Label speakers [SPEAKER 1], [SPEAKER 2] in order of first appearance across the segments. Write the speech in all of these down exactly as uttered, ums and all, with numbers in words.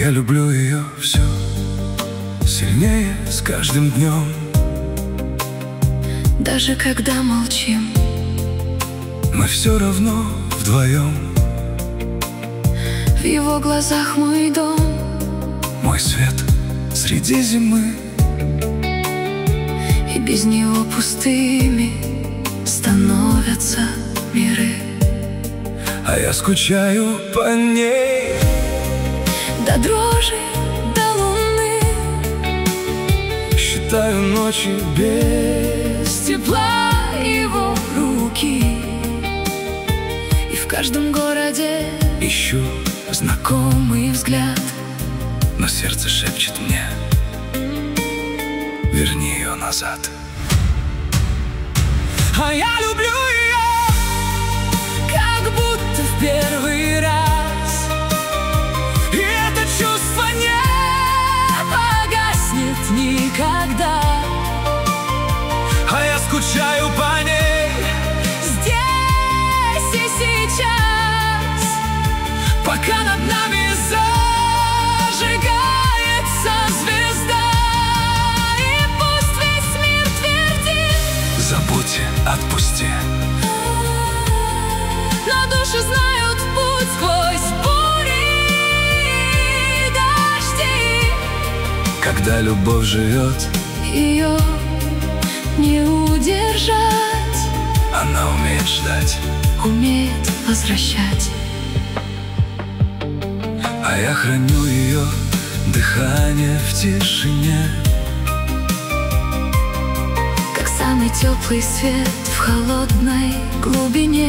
[SPEAKER 1] Я люблю ее всю сильнее с каждым днем.
[SPEAKER 2] Даже когда молчим,
[SPEAKER 1] мы все равно вдвоем.
[SPEAKER 2] в его глазах мой дом,
[SPEAKER 1] мой свет среди зимы.
[SPEAKER 2] и без него пустыми становятся миры.
[SPEAKER 1] А я скучаю по ней
[SPEAKER 2] До дрожи, до луны,
[SPEAKER 1] считаю ночи без
[SPEAKER 2] с тепла его руки. И в каждом городе
[SPEAKER 1] ищу
[SPEAKER 2] знакомый взгляд,
[SPEAKER 1] но сердце шепчет мне: верни ее назад.
[SPEAKER 2] а я люблю ее, как будто в первый раз. И это чувство не погаснет никогда.
[SPEAKER 1] А я скучаю по ней
[SPEAKER 2] Здесь и сейчас, пока над нами зажигается звезда. И пусть весь мир твердит:
[SPEAKER 1] забудь, отпусти.
[SPEAKER 2] но души знают путь сквозь бури и дожди.
[SPEAKER 1] Когда любовь живет,
[SPEAKER 2] Ее не удержать,
[SPEAKER 1] она умеет ждать.
[SPEAKER 2] умеет возвращать.
[SPEAKER 1] А я храню ее дыхание в тишине,
[SPEAKER 2] Как самый теплый свет в холодной глубине.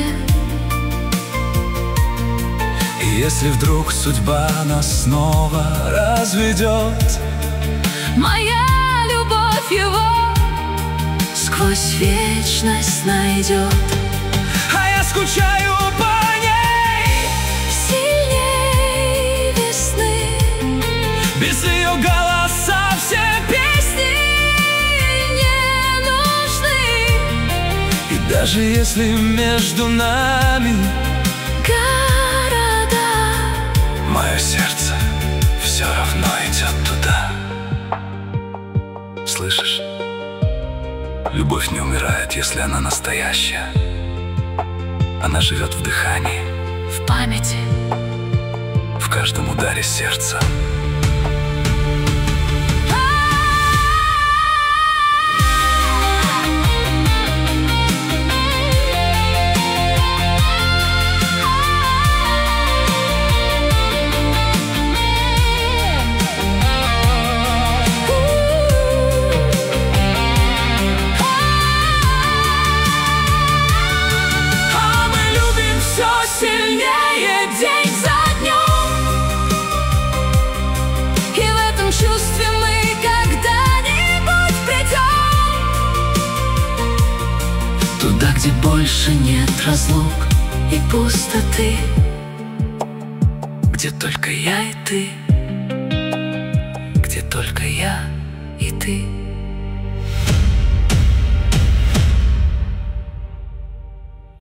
[SPEAKER 1] и если вдруг судьба нас снова разведет,
[SPEAKER 2] Моя любовь его сквозь вечность найдет.
[SPEAKER 1] а я скучаю по ней
[SPEAKER 2] Сильней весны,
[SPEAKER 1] без ее голоса все
[SPEAKER 2] песни не нужны.
[SPEAKER 1] И даже если между нами
[SPEAKER 2] Города,
[SPEAKER 1] мое сердце все равно идет туда. Слышишь? Любовь не умирает, если она настоящая. Она живет в дыхании,
[SPEAKER 2] в памяти,
[SPEAKER 1] в каждом ударе сердца.
[SPEAKER 2] сильнее день за днем. И в этом чувстве мы когда-нибудь придем туда, где больше нет разлук и пустоты, где только я и ты, где только я и ты.